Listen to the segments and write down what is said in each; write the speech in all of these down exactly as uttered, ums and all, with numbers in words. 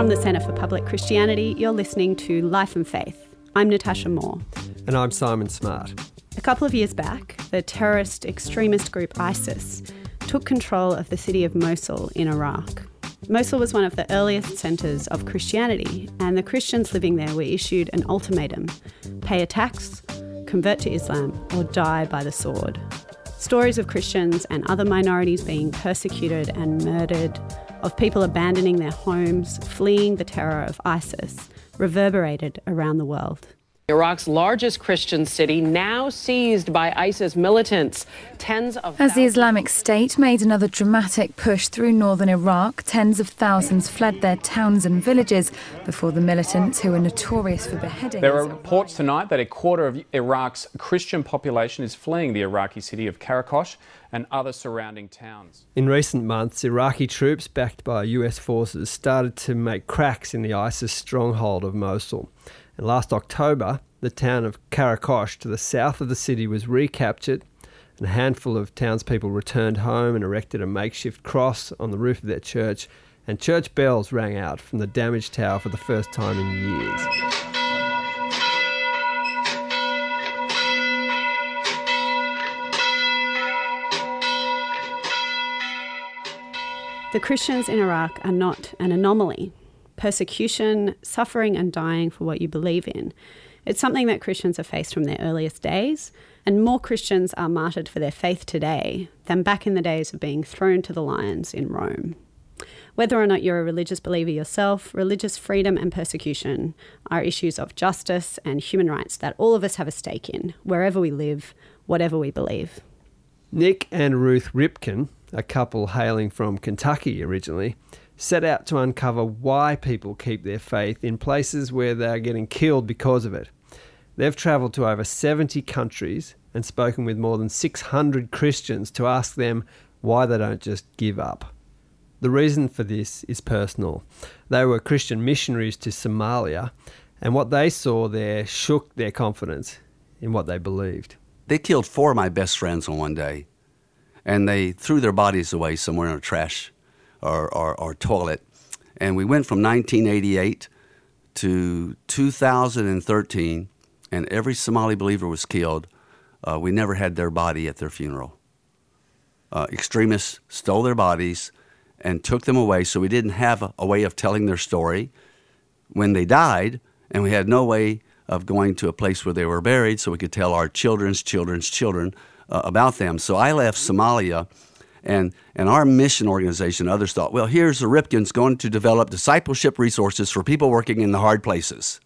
From the Centre for Public Christianity, you're listening to Life and Faith. I'm Natasha Moore. And I'm Simon Smart. A couple of years back, the terrorist extremist group ISIS took control of the city of Mosul in Iraq. Mosul was one of the earliest centres of Christianity, and the Christians living there were issued an ultimatum: pay a tax, convert to Islam, or die by the sword. Stories of Christians and other minorities being persecuted and murdered, of people abandoning their homes, fleeing the terror of ISIS, reverberated around the world. Iraq's largest Christian city now seized by ISIS militants. Tens of As the Islamic State made another dramatic push through northern Iraq, tens of thousands fled their towns and villages before the militants, who are notorious for beheadings. There are reports tonight that a quarter of Iraq's Christian population is fleeing the Iraqi city of Karakosh and other surrounding towns. In recent months, Iraqi troops backed by U S forces started to make cracks in the ISIS stronghold of Mosul. And last October, the town of Karakosh to the south of the city was recaptured, and a handful of townspeople returned home and erected a makeshift cross on the roof of their church, and church bells rang out from the damaged tower for the first time in years. The Christians in Iraq are not an anomaly. Persecution, suffering and dying for what you believe in. It's something that Christians have faced from their earliest days, and more Christians are martyred for their faith today than back in the days of being thrown to the lions in Rome. Whether or not you're a religious believer yourself, religious freedom and persecution are issues of justice and human rights that all of us have a stake in, wherever we live, whatever we believe. Nick and Ruth Ripken, a couple hailing from Kentucky originally, set out to uncover why people keep their faith in places where they are getting killed because of it. They've travelled to over seventy countries and spoken with more than six hundred Christians to ask them why they don't just give up. The reason for this is personal. They were Christian missionaries to Somalia, and what they saw there shook their confidence in what they believed. They killed four of my best friends on one day, and they threw their bodies away somewhere in a trash Or, or, or toilet. And we went from nineteen eighty-eight to two thousand thirteen, and every Somali believer was killed. Uh, we never had their body at their funeral. Uh, extremists stole their bodies and took them away, so we didn't have a, a way of telling their story when they died, and we had no way of going to a place where they were buried so we could tell our children's children's children uh, about them. So I left Somalia. And and our mission organization, others thought, well, here's the Ripkens going to develop discipleship resources for people working in the hard places.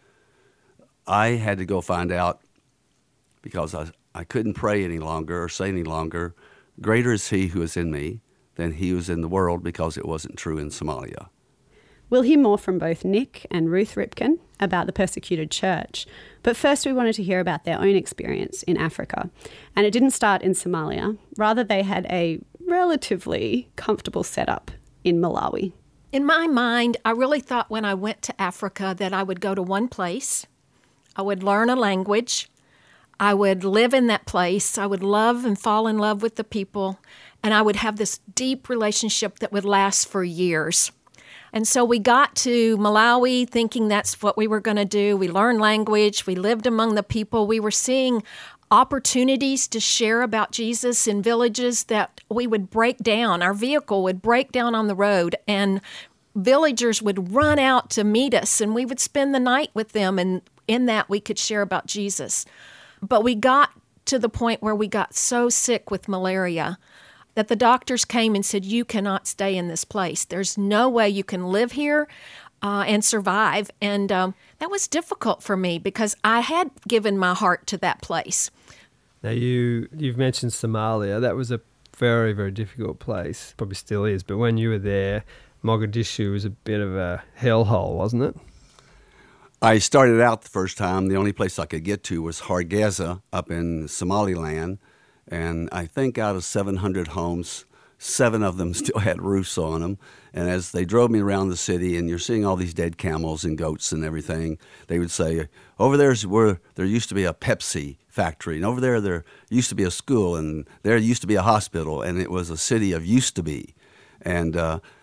I had to go find out, because I, I couldn't pray any longer or say any longer, greater is he who is in me than he who is in the world, because it wasn't true in Somalia. We'll hear more from both Nick and Ruth Ripken about the persecuted church. But first we wanted to hear about their own experience in Africa. And it didn't start in Somalia. Rather, they had a relatively comfortable setup in Malawi. In my mind, I really thought when I went to Africa that I would go to one place, I would learn a language, I would live in that place, I would love and fall in love with the people, and I would have this deep relationship that would last for years. And so we got to Malawi thinking that's what we were going to do. We learned language. We lived among the people. We were seeing opportunities to share about Jesus in villages that we would break down. Our vehicle would break down on the road, and villagers would run out to meet us, and we would spend the night with them, and in that we could share about Jesus. But we got to the point where we got so sick with malaria that the doctors came and said, you cannot stay in this place. There's no way you can live here uh, and survive. And um, that was difficult for me because I had given my heart to that place. Now, you, you've mentioned Somalia. That was a very, very difficult place. Probably still is. But when you were there, Mogadishu was a bit of a hellhole, wasn't it? I started out the first time, the only place I could get to was Hargeisa up in Somaliland. And I think out of seven hundred homes, seven of them still had roofs on them. And as they drove me around the city, and you're seeing all these dead camels and goats and everything, they would say, over there's where there used to be a Pepsi factory, and over there there used to be a school, and there used to be a hospital, and it was a city of used to be. And uh,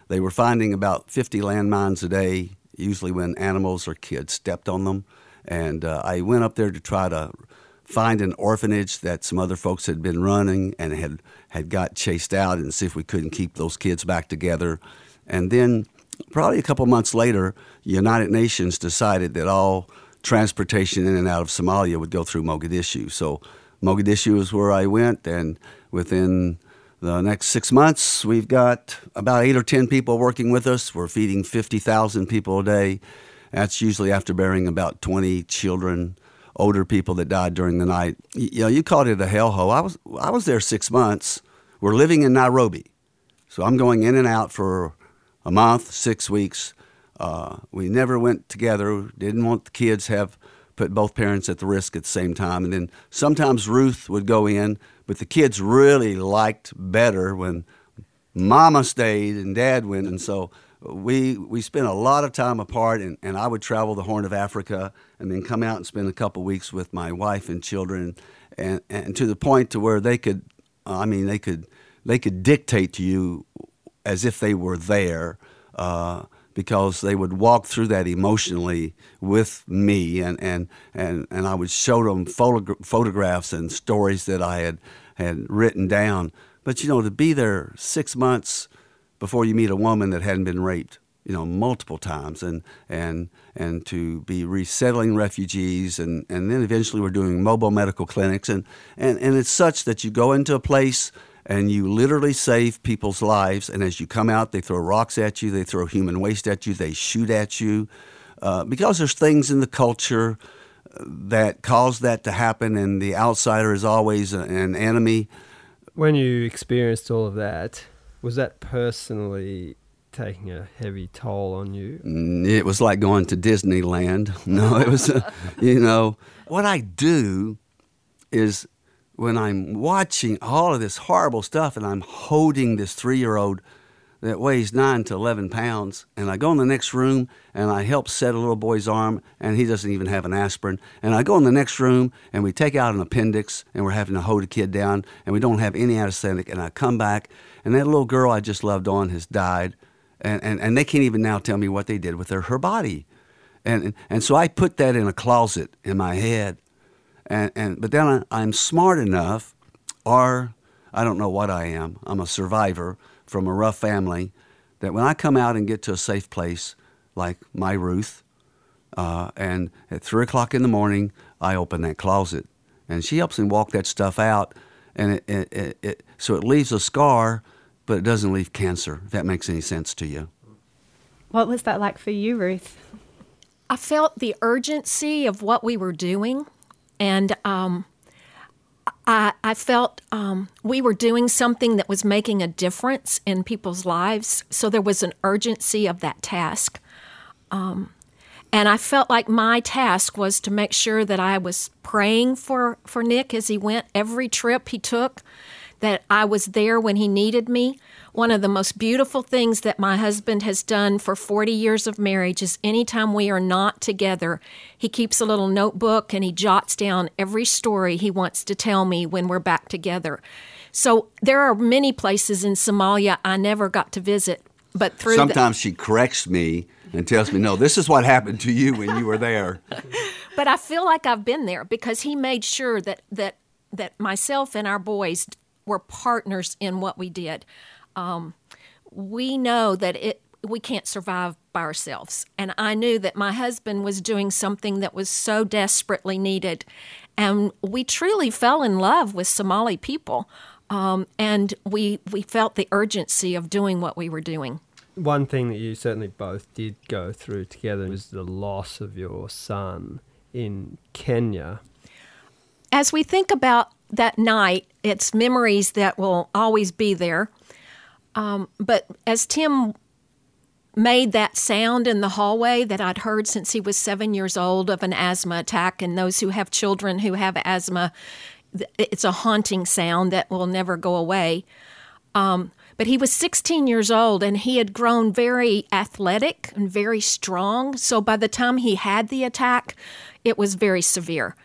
They were finding about fifty landmines a day, usually when animals or kids stepped on them. And uh, I went up there to try to find an orphanage that some other folks had been running and had, had got chased out, and see if we couldn't keep those kids back together. And then probably a couple months later, the United Nations decided that all transportation in and out of Somalia would go through Mogadishu. So Mogadishu is where I went, and within the next six months, we've got about eight or ten people working with us. We're feeding fifty thousand people a day. That's usually after burying about twenty children, older people that died during the night. You know, you called it a hellhole. I was I was there six months. We're living in Nairobi, so I'm going in and out for a month, six weeks. Uh, we never went together. Didn't want the kids have put both parents at the risk at the same time. And then sometimes Ruth would go in, but the kids really liked better when Mama stayed and Dad went. And so we we spent a lot of time apart, and, and I would travel the Horn of Africa and then come out and spend a couple weeks with my wife and children, and, and to the point to where they could, I mean, they could they could dictate to you as if they were there, uh, because they would walk through that emotionally with me, and, and, and, and I would show them photogra- photographs and stories that I had, had written down. But, you know, to be there six months before you meet a woman that hadn't been raped, you know, multiple times, and and and to be resettling refugees, and, and then eventually we're doing mobile medical clinics, and, and, and it's such that you go into a place and you literally save people's lives, and as you come out, they throw rocks at you, they throw human waste at you, they shoot at you, uh, because there's things in the culture that cause that to happen, and the outsider is always an enemy. When you experienced all of that, was that personally taking a heavy toll on you? It was like going to Disneyland. No, it was, uh, you know, what I do is, when I'm watching all of this horrible stuff and I'm holding this three-year-old that weighs nine to eleven pounds, and I go in the next room and I help set a little boy's arm, and he doesn't even have an aspirin, and I go in the next room and we take out an appendix and we're having to hold a kid down and we don't have any anesthetic, and I come back and that little girl I just loved on has died, and, and, and they can't even now tell me what they did with her, her body. And, and, and so I put that in a closet in my head. And, and but then I, I'm smart enough, or I don't know what I am. I'm a survivor from a rough family, that when I come out and get to a safe place like my Ruth, uh, and at three o'clock in the morning, I open that closet, and she helps me walk that stuff out, and it, it, it, it so it leaves a scar, but it doesn't leave cancer. If that makes any sense to you. What was that like for you, Ruth? I felt the urgency of what we were doing. And um, I, I felt um, we were doing something that was making a difference in people's lives. So there was an urgency of that task. Um, and I felt like my task was to make sure that I was praying for, for Nick as he went every trip he took, that I was there when he needed me. One of the most beautiful things that my husband has done for forty years of marriage is anytime we are not together, he keeps a little notebook and he jots down every story he wants to tell me when we're back together. So there are many places in Somalia I never got to visit, but through Sometimes the- she corrects me and tells me, no, this is what happened to you when you were there. But I feel like I've been there because he made sure that that that myself and our boys were partners in what we did. Um, we know that it we can't survive by ourselves. And I knew that my husband was doing something that was so desperately needed. And we truly fell in love with Somali people. Um, and we we felt the urgency of doing what we were doing. One thing that you certainly both did go through together was the loss of your son in Kenya. As we think about that night, it's memories that will always be there. Um, but as Tim made that sound in the hallway that I'd heard since he was seven years old of an asthma attack, and those who have children who have asthma, it's a haunting sound that will never go away. Um, but he was sixteen years old, and he had grown very athletic and very strong. So by the time he had the attack, it was very severe.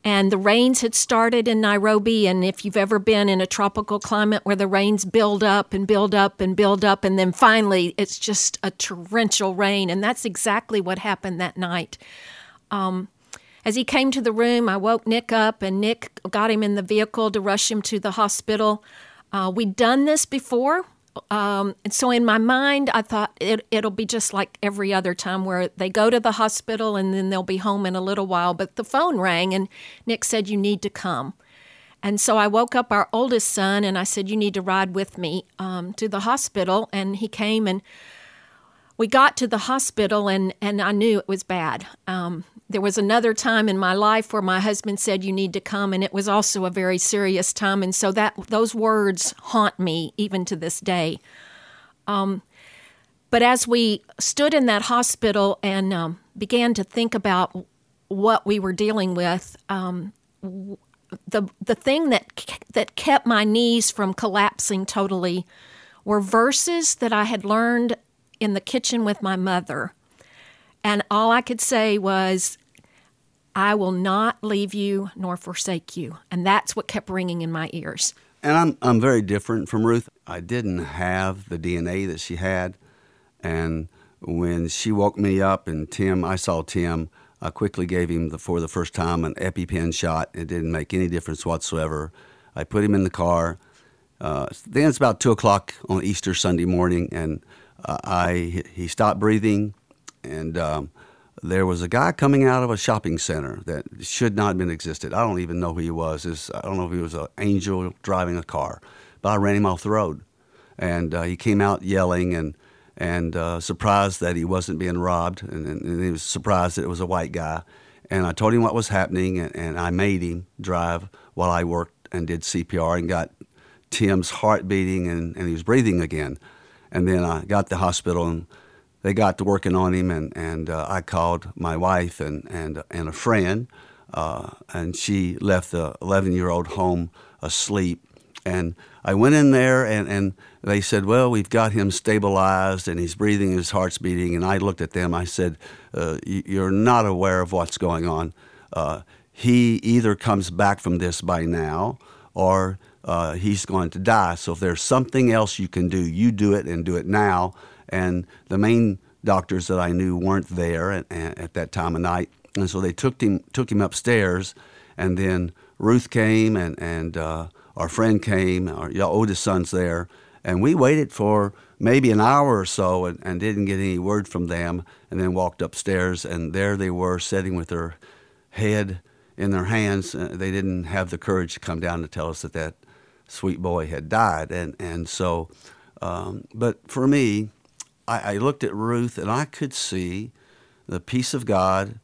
And the rains had started in Nairobi, and if you've ever been in a tropical climate where the rains build up and build up and build up, and then finally it's just a torrential rain, and that's exactly what happened that night. Um, as he came to the room, I woke Nick up, and Nick got him in the vehicle to rush him to the hospital. Uh, we'd done this before. Um, and so in my mind, I thought it, it'll be just like every other time where they go to the hospital and then they'll be home in a little while. But the phone rang and Nick said, "You need to come." And so I woke up our oldest son and I said, "You need to ride with me um, to the hospital." And he came, and we got to the hospital, and, and I knew it was bad. Um, there was another time in my life where my husband said, "You need to come," and it was also a very serious time. And so that those words haunt me even to this day. Um, but as we stood in that hospital and um, began to think about what we were dealing with, um, the the thing that that kept my knees from collapsing totally were verses that I had learned in the kitchen with my mother. And all I could say was, "I will not leave you nor forsake you." And that's what kept ringing in my ears. And I'm I'm very different from Ruth. I didn't have the D N A that she had. And when she woke me up and Tim, I saw Tim, I quickly gave him, the, for the first time, an EpiPen shot. It didn't make any difference whatsoever. I put him in the car. Uh, then it's about two o'clock on Easter Sunday morning, and uh, I he stopped breathing. And um, there was a guy coming out of a shopping center that should not have been existed. I don't even know who he was. It's, I don't know if he was an angel driving a car, but I ran him off the road. And uh, he came out yelling and and uh, surprised that he wasn't being robbed, and, and, and he was surprised that it was a white guy. And I told him what was happening, and, and I made him drive while I worked and did C P R and got Tim's heart beating, and, and he was breathing again. And then I got to the hospital, and they got to working on him, and, and uh, I called my wife and, and, and a friend, uh, and she left the eleven-year-old home asleep. And I went in there, and, and they said, "Well, we've got him stabilized, and he's breathing, his heart's beating." And I looked at them. I said, uh, "You're not aware of what's going on. Uh, he either comes back from this by now, or uh, he's going to die. So if there's something else you can do, you do it, and do it now." And the main doctors that I knew weren't there at, at that time of night, and so they took him took him upstairs, and then Ruth came, and and uh, our friend came, our oldest son's there, and we waited for maybe an hour or so and, and didn't get any word from them, and then walked upstairs, and there they were sitting with their head in their hands. Uh, they didn't have the courage to come down to tell us that that sweet boy had died, and and so, um, but for me, I, I looked at Ruth, and I could see the peace of God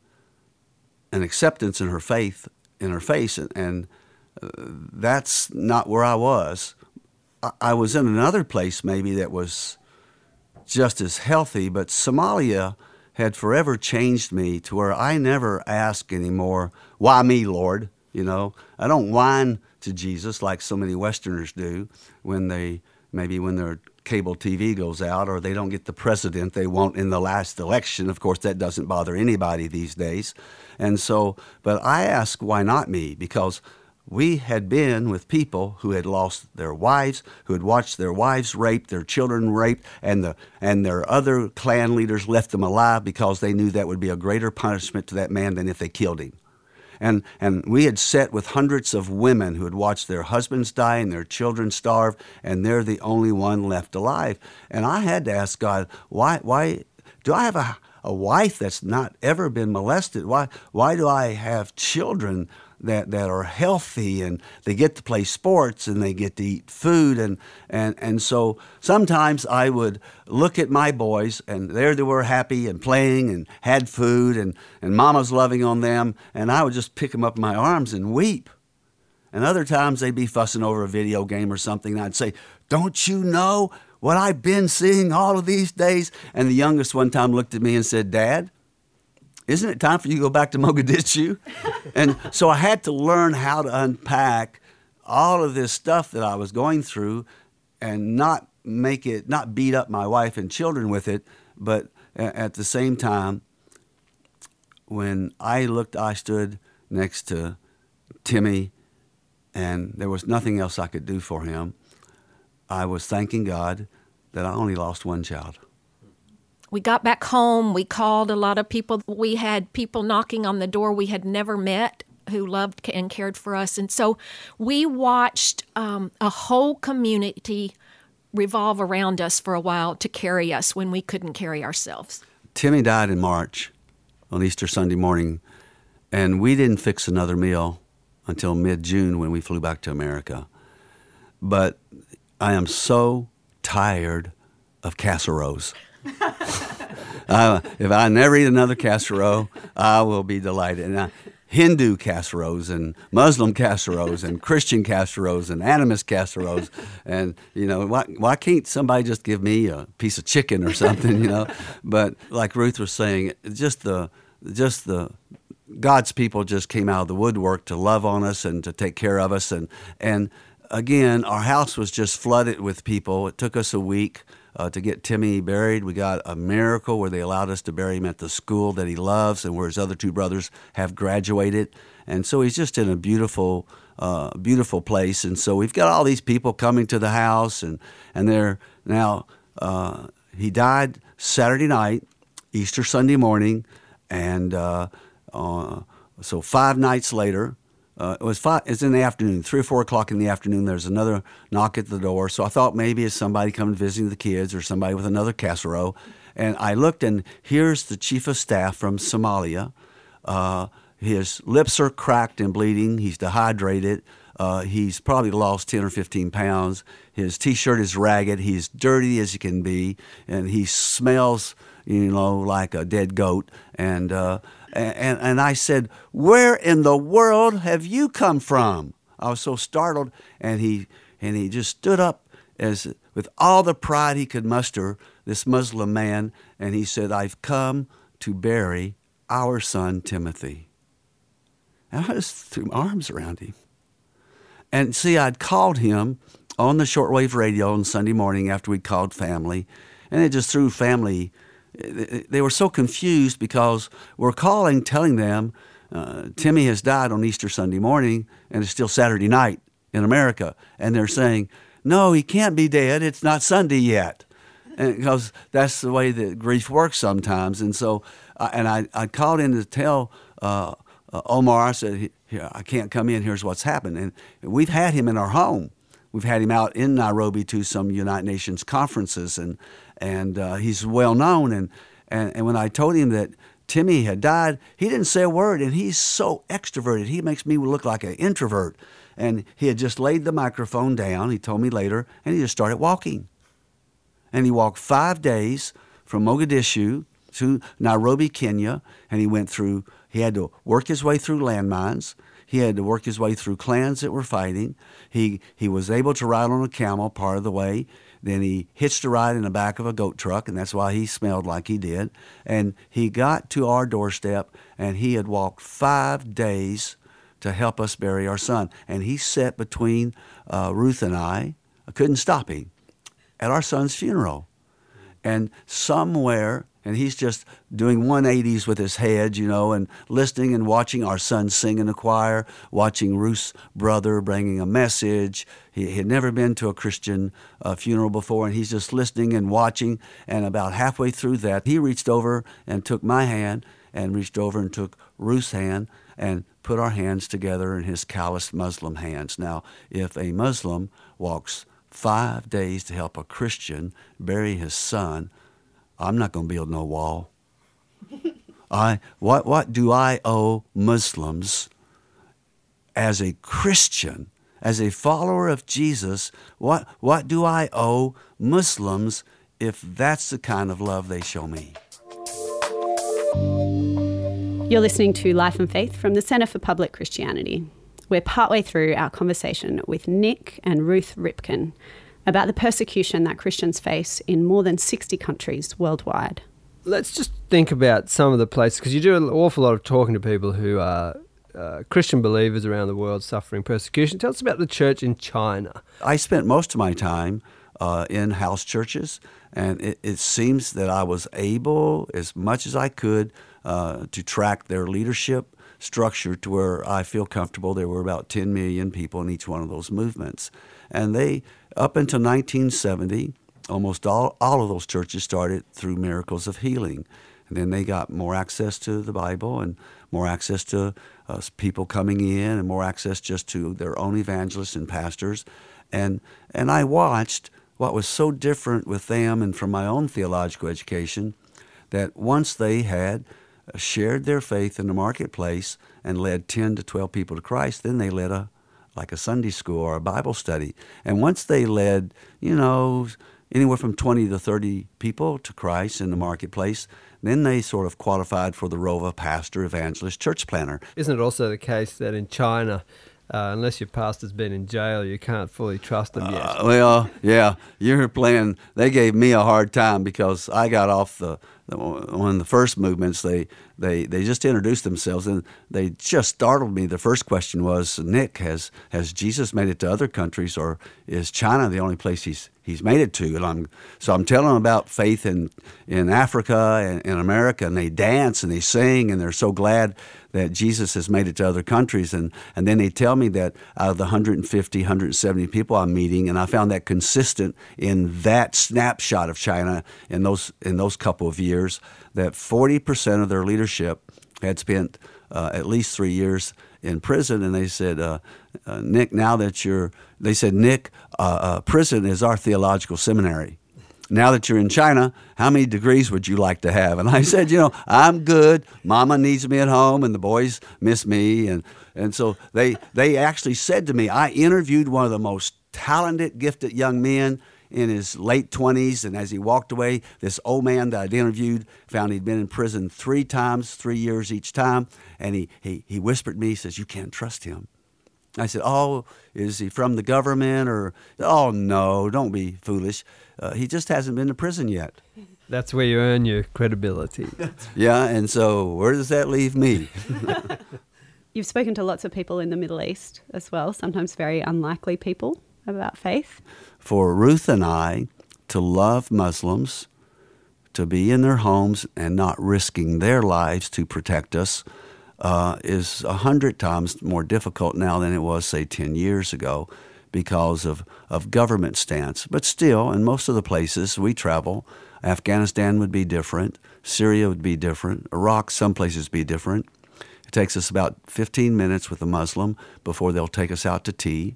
and acceptance in her faith, in her face, and, and uh, that's not where I was. I, I was in another place maybe that was just as healthy, but Somalia had forever changed me to where I never ask anymore, "Why me, Lord?" You know, I don't whine to Jesus like so many Westerners do when they, maybe when their cable T V goes out, or they don't get the president they want in the last election. Of course, that doesn't bother anybody these days. And so, but I ask, why not me? Because we had been with people who had lost their wives, who had watched their wives raped, their children raped, and the and their other clan leaders left them alive because they knew that would be a greater punishment to that man than if they killed him. And and we had sat with hundreds of women who had watched their husbands die and their children starve, and they're the only one left alive. And I had to ask God, why why do I have a, a wife that's not ever been molested? Why why do I have children that, that are healthy, and they get to play sports, and they get to eat food? And, and, and so sometimes I would look at my boys, and there they were happy and playing and had food, and, and mama's loving on them, and I would just pick them up in my arms and weep. And other times they'd be fussing over a video game or something, and I'd say, "Don't you know what I've been seeing all of these days?" And the youngest one time looked at me and said, "Dad, isn't it time for you to go back to Mogadishu?" And so I had to learn how to unpack all of this stuff that I was going through and not make it, not beat up my wife and children with it, but at the same time, when I looked, I stood next to Timmy, and there was nothing else I could do for him. I was thanking God that I only lost one child. We got back home. We called a lot of people. We had people knocking on the door we had never met who loved and cared for us. And so we watched um, a whole community revolve around us for a while to carry us when we couldn't carry ourselves. Timmy died in March on Easter Sunday morning, and we didn't fix another meal until mid-June when we flew back to America. But I am so tired of casseroles. uh, if I never eat another casserole, I will be delighted. And I, Hindu casseroles and Muslim casseroles and Christian casseroles and animist casseroles, and you know why why can't somebody just give me a piece of chicken or something, you know? But like Ruth was saying, just the just the God's people just came out of the woodwork to love on us and to take care of us, and and again our house was just flooded with people. It took us a week Uh, to get Timmy buried. We got a miracle where they allowed us to bury him at the school that he loves and where his other two brothers have graduated. And so he's just in a beautiful, uh, beautiful place. And so we've got all these people coming to the house, and, and they're now, uh, he died Saturday night, Easter Sunday morning, and uh, uh, so five nights later, Uh, it was five, it's in the afternoon, three or four o'clock in the afternoon. There's another knock at the door. So I thought maybe it's somebody coming visiting the kids or somebody with another casserole. And I looked, and here's the chief of staff from Somalia. Uh, his lips are cracked and bleeding. He's dehydrated. Uh, he's probably lost ten or fifteen pounds. His T-shirt is ragged. He's dirty as he can be. And he smells, you know, like a dead goat. And uh, And, and I said, "Where in the world have you come from?" I was so startled, and he and he just stood up as with all the pride he could muster, this Muslim man, and he said, "I've come to bury our son Timothy." And I just threw my arms around him. And see, I'd called him on the shortwave radio on Sunday morning after we'd called family, and it just threw family. They were so confused because we're calling, telling them uh, Timmy has died on Easter Sunday morning, and it's still Saturday night in America. And they're saying, "No, he can't be dead. It's not Sunday yet." And because that's the way that grief works sometimes. And so, uh, and I, I called in to tell uh, uh, Omar, I said, "Here, I can't come in. Here's what's happened." And we've had him in our home. We've had him out in Nairobi to some United Nations conferences, and and uh, he's well known. And, and and when I told him that Timmy had died, he didn't say a word. And he's so extroverted; he makes me look like an introvert. And he had just laid the microphone down. He told me later, and he just started walking. And he walked five days from Mogadishu to Nairobi, Kenya, and he went through. He had to work his way through landmines. He had to work his way through clans that were fighting. He he was able to ride on a camel part of the way. Then he hitched a ride in the back of a goat truck, and that's why he smelled like he did. And he got to our doorstep, and he had walked five days to help us bury our son. And he sat between uh, Ruth and I, I couldn't stop him, at our son's funeral. And somewhere, and he's just doing one eighties with his head, you know, and listening and watching our son sing in the choir, watching Ruth's brother bringing a message. He had never been to a Christian uh, funeral before, and he's just listening and watching. And about halfway through that, he reached over and took my hand and reached over and took Ruth's hand and put our hands together in his calloused Muslim hands. Now, if a Muslim walks five days to help a Christian bury his son, I'm not going to build no wall. I what what do I owe Muslims as a Christian, as a follower of Jesus? What what do I owe Muslims if that's the kind of love they show me? You're listening to Life and Faith from the Center for Public Christianity. We're partway through our conversation with Nick and Ruth Ripken about the persecution that Christians face in more than sixty countries worldwide. Let's just think about some of the places, because you do an awful lot of talking to people who are uh, Christian believers around the world suffering persecution. Tell us about the church in China. I spent most of my time uh, in house churches, and it, it seems that I was able, as much as I could, uh, to track their leadership. structured to where I feel comfortable. There were about ten million people in each one of those movements. And they, up until nineteen seventy, almost all, all of those churches started through miracles of healing. And then they got more access to the Bible and more access to uh, people coming in and more access just to their own evangelists and pastors. And, and I watched what was so different with them and from my own theological education, that once they had shared their faith in the marketplace and led ten to twelve people to Christ, then they led a like a Sunday school or a Bible study. And once they led, you know, anywhere from twenty to thirty people to Christ in the marketplace, then they sort of qualified for the role of a pastor, evangelist, church planner. Isn't it also the case that in China, uh, unless your pastor's been in jail, you can't fully trust them yet? Uh, well, yeah, you're playing. They gave me a hard time because I got off the, the one of the first movements. They they they just introduced themselves and they just startled me. The first question was, Nick, has has Jesus made it to other countries, or is China the only place he's he's made it to? And I'm so I'm telling them about faith in in Africa and in America, and they dance and they sing and they're so glad that Jesus has made it to other countries. And, and then they tell me that out of the one hundred fifty, one hundred seventy people I'm meeting, and I found that consistent in that snapshot of China in those in those couple of years, that forty percent of their leadership had spent uh, at least three years in prison. And they said, uh, uh, Nick, now that you're, they said, Nick, uh, uh, prison is our theological seminary. Now that you're in China, how many degrees would you like to have? And I said, you know, I'm good. Mama needs me at home, and the boys miss me. And, and so they they actually said to me, I interviewed one of the most talented, gifted young men in his late twenties, and as he walked away, this old man that I'd interviewed found he'd been in prison three times, three years each time, and he, he, he whispered to me, he says, you can't trust him. I said, oh, is he from the government? Or, oh, no, don't be foolish. Uh, he just hasn't been to prison yet. That's where you earn your credibility. Yeah, and so where does that leave me? You've spoken to lots of people in the Middle East as well, sometimes very unlikely people, about faith. For Ruth and I to love Muslims, to be in their homes and not risking their lives to protect us, Uh, is a hundred times more difficult now than it was, say, ten years ago because of, of government stance. But still, in most of the places we travel, Afghanistan would be different, Syria would be different, Iraq, some places be different. It takes us about fifteen minutes with a Muslim before they'll take us out to tea.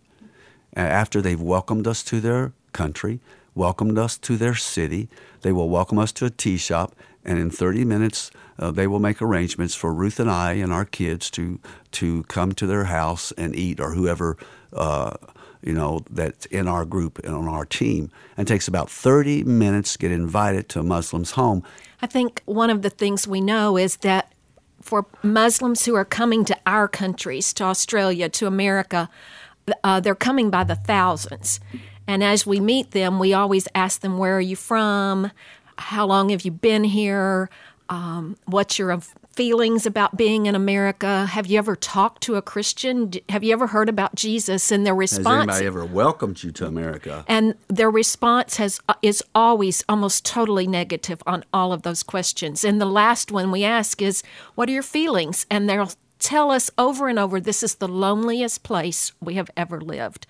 After they've welcomed us to their country, welcomed us to their city, they will welcome us to a tea shop, and in thirty minutes, uh, they will make arrangements for Ruth and I and our kids to to come to their house and eat, or whoever, uh, you know, that's in our group and on our team. And it takes about thirty minutes to get invited to a Muslim's home. I think one of the things we know is that for Muslims who are coming to our countries, to Australia, to America, uh, they're coming by the thousands. And as we meet them, we always ask them, where are you from? How long have you been here? Um, what's your feelings about being in America? Have you ever talked to a Christian? Have you ever heard about Jesus? And their response... Has anybody ever welcomed you to America? And their response has is always almost totally negative on all of those questions. And the last one we ask is, what are your feelings? And they'll tell us over and over, this is the loneliest place we have ever lived.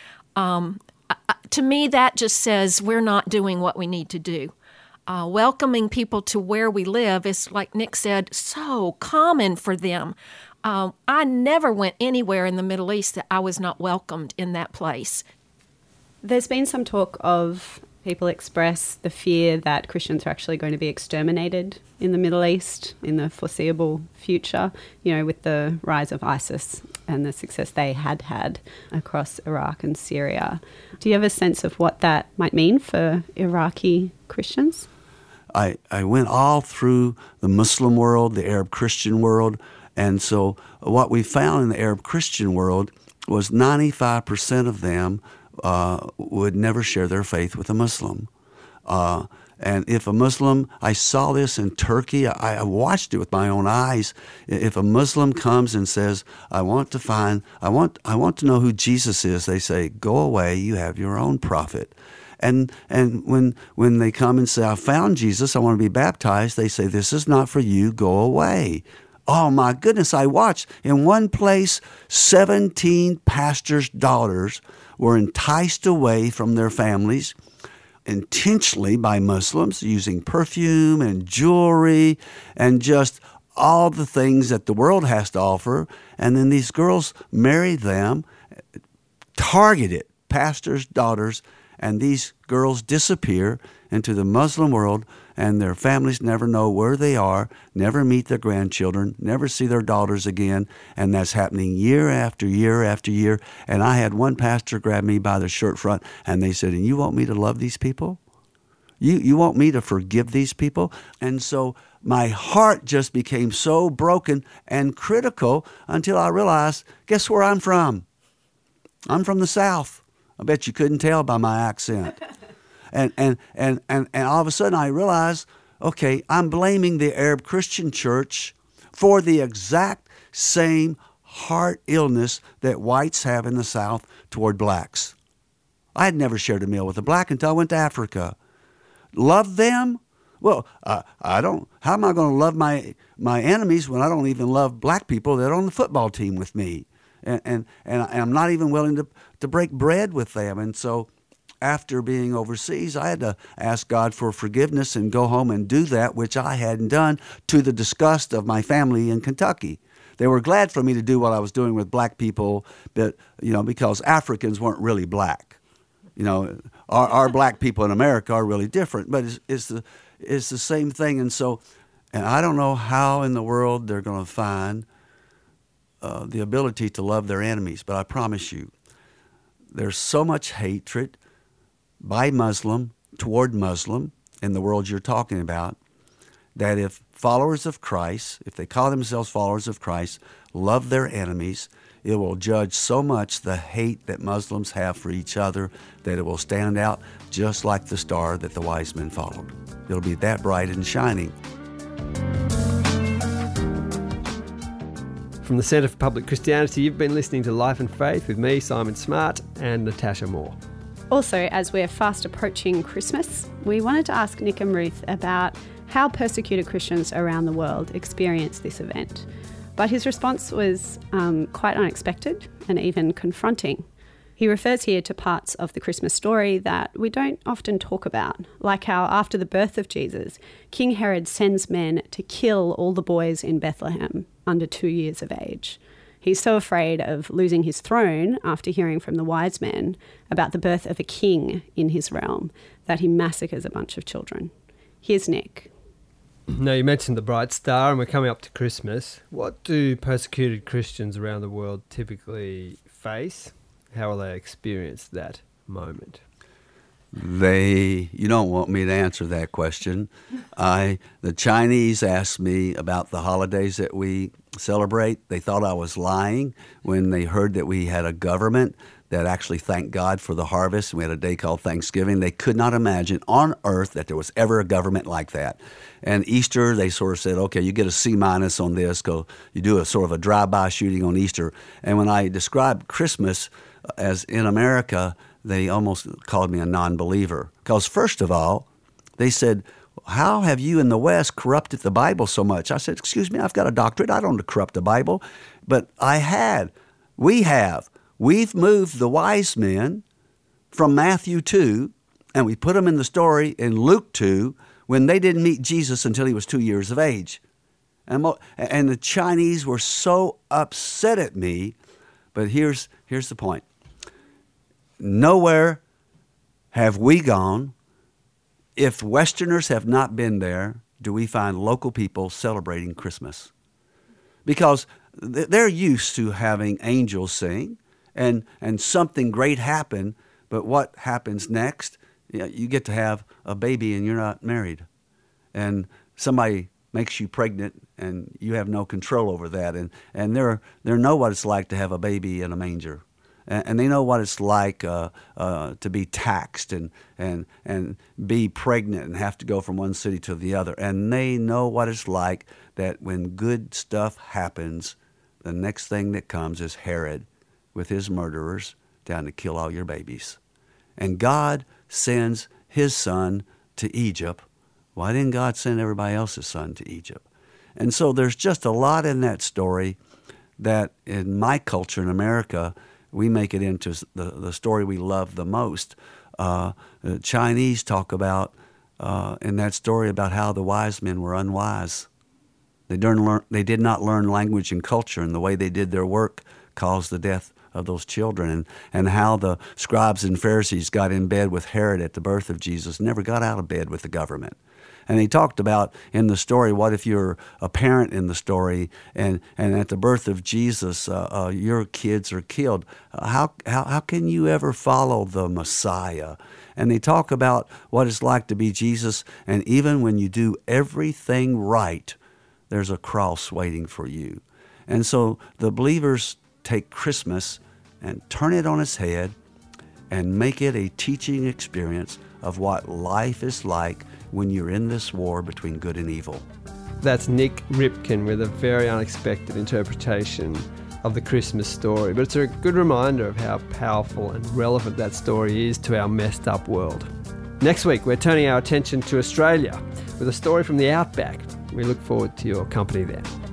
Um, to me, that just says we're not doing what we need to do. Uh, welcoming people to where we live is, like Nick said, so common for them. Um, I never went anywhere in the Middle East that I was not welcomed in that place. There's been some talk of people express the fear that Christians are actually going to be exterminated in the Middle East in the foreseeable future, you know, with the rise of ISIS and the success they had had across Iraq and Syria. Do you have a sense of what that might mean for Iraqi Christians? I, I went all through the Muslim world, the Arab Christian world, and so what we found in the Arab Christian world was ninety-five percent of them uh, would never share their faith with a Muslim. Uh, and if a Muslim, I saw this in Turkey, I, I watched it with my own eyes. If a Muslim comes and says, I want to find, I want, I want to know who Jesus is, they say, go away, you have your own prophet. And and when when they come and say, I found Jesus, I want to be baptized, they say, this is not for you, go away. Oh my goodness, I watched. In one place, seventeen pastors' daughters were enticed away from their families intentionally by Muslims using perfume and jewelry and just all the things that the world has to offer. And then these girls married them, targeted pastors' daughters, and these girls disappear into the Muslim world, and their families never know where they are, never meet their grandchildren, never see their daughters again, and that's happening year after year after year. And I had one pastor grab me by the shirt front, and they said, and you want me to love these people? You, you want me to forgive these people? And so my heart just became so broken and critical until I realized, guess where I'm from? I'm from the South. I bet you couldn't tell by my accent. And, and, and, and, and all of a sudden I realized, okay, I'm blaming the Arab Christian church for the exact same heart illness that whites have in the South toward blacks. I had never shared a meal with a black until I went to Africa. Love them? Well, uh, I don't. How am I going to love my my enemies when I don't even love black people that are on the football team with me? And and, and I'm not even willing to, to break bread with them. And so after being overseas, I had to ask God for forgiveness and go home and do that, which I hadn't done, to the disgust of my family in Kentucky. They were glad for me to do what I was doing with black people, but, you know, because Africans weren't really black. You know, our, our black people in America are really different, but it's, it's, the, it's the same thing. And so, and I don't know how in the world they're going to find uh, the ability to love their enemies, but I promise you, there's so much hatred by Muslim toward Muslim in the world you're talking about, that if followers of Christ, if they call themselves followers of Christ, love their enemies, it will judge so much the hate that Muslims have for each other that it will stand out just like the star that the wise men followed. It'll be that bright and shining. From the Centre for Public Christianity, you've been listening to Life and Faith with me, Simon Smart, and Natasha Moore. Also, as we're fast approaching Christmas, we wanted to ask Nick and Ruth about how persecuted Christians around the world experience this event. But his response was um, quite unexpected and even confronting. He refers here to parts of the Christmas story that we don't often talk about, like how after the birth of Jesus, King Herod sends men to kill all the boys in Bethlehem under two years of age. He's so afraid of losing his throne after hearing from the wise men about the birth of a king in his realm that he massacres a bunch of children. Here's Nick. Now, you mentioned the bright star, and we're coming up to Christmas. What do persecuted Christians around the world typically face? How will they experience that moment? They, you don't want me to answer that question. I, the Chinese asked me about the holidays that we celebrate. They thought I was lying when they heard that we had a government that actually thanked God for the harvest. We had a day called Thanksgiving. They could not imagine on earth that there was ever a government like that. And Easter, they sort of said, okay, you get a C minus on this because you do a sort of a drive-by shooting on Easter. And when I described Christmas as in America, they almost called me a non-believer. Because first of all, they said, how have you in the West corrupted the Bible so much? I said, excuse me, I've got a doctorate. I don't corrupt the Bible. But I had. We have. We've moved the wise men from Matthew two, and we put them in the story in Luke two when they didn't meet Jesus until he was two years of age. And, mo- and the Chinese were so upset at me, but here's, here's the point. Nowhere have we gone, if Westerners have not been there, do we find local people celebrating Christmas. Because they're used to having angels sing, and, and something great happen, but what happens next? You know, you get to have a baby and you're not married. And somebody makes you pregnant and you have no control over that. And, and they're, they know what it's like to have a baby in a manger. And, and they know what it's like uh, uh, to be taxed and, and, and be pregnant and have to go from one city to the other. And they know what it's like that when good stuff happens, the next thing that comes is Herod with his murderers down to kill all your babies. And God sends his son to Egypt. Why didn't God send everybody else's son to Egypt? And so there's just a lot in that story that in my culture in America, we make it into the, the story we love the most. Uh, the Chinese talk about, uh, in that story, about how the wise men were unwise. They didn't learn, they did not learn language and culture, and the way they did their work caused the death of those children, and, and how the scribes and Pharisees got in bed with Herod at the birth of Jesus, never got out of bed with the government. And they talked about in the story, what if you're a parent in the story, and, and at the birth of Jesus, uh, uh, your kids are killed. How, how, how can you ever follow the Messiah? And they talk about what it's like to be Jesus, and even when you do everything right, there's a cross waiting for you. And so the believers take Christmas and turn it on its head and make it a teaching experience of what life is like when you're in this war between good and evil. That's Nick Ripken with a very unexpected interpretation of the Christmas story. But it's a good reminder of how powerful and relevant that story is to our messed up world. Next week, we're turning our attention to Australia with a story from the outback. We look forward to your company there.